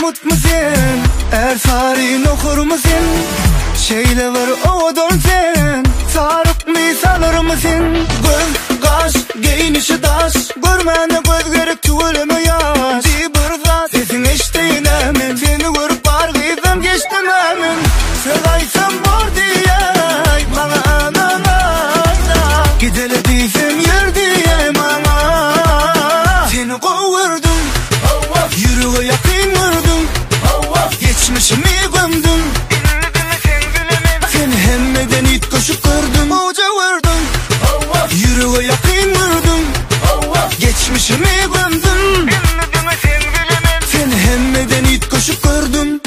umut musun? Er tarihini okur musun? Şeyle var o dolsen Sarık mı sanır mısın? Göz, kaş, giyinişi taş Görmene göz gerek tüveleme yaş Di burada sesin eşteyin emin Seni görüp var gizem geçtim emin Sevaysam var diye bana ananayla Gidele değilsem yer diye bana Seni kovurdum Yürüye yakın vurdum Geçmişimi gömdüm Seni hemmeden it koşup kırdım Hoca vurdum Yürüye yakın vurdum Geçmişimi gömdüm Seni hemmeden it koşup kırdım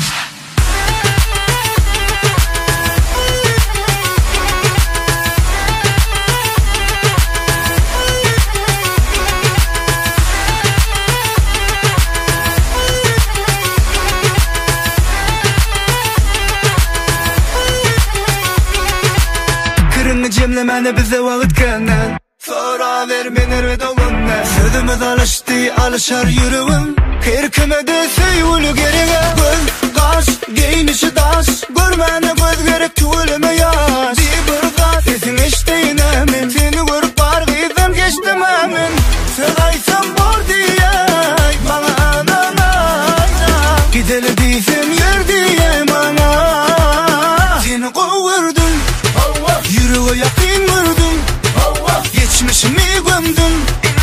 Cemlemene bize vakit kendin Sonra vermenir ve dolunne Sözümüz alıştı alışar yürüvüm Kırkıme de seyvülü gerine Göz, kaş, giyinişi taş Görmene göz gerek tüveleme yaş Di burada sesin eşteyin emin Seni görüp var gizem geçtim emin Sevaysam var diye bana ananayla Gidele değilsem yer diye bana Seni kovurdum Yürüye yakın vurdum Geçmişimi gömdüm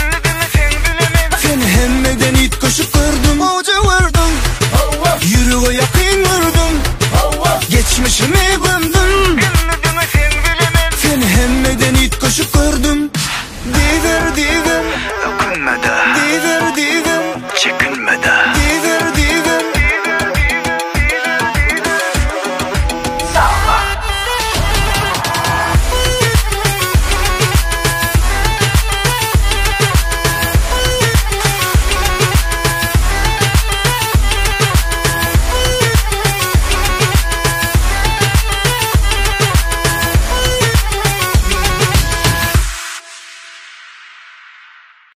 Seni hemmeden it koşup kırdım Hoca vurdum Yürüye yakın vurdum Geçmişimi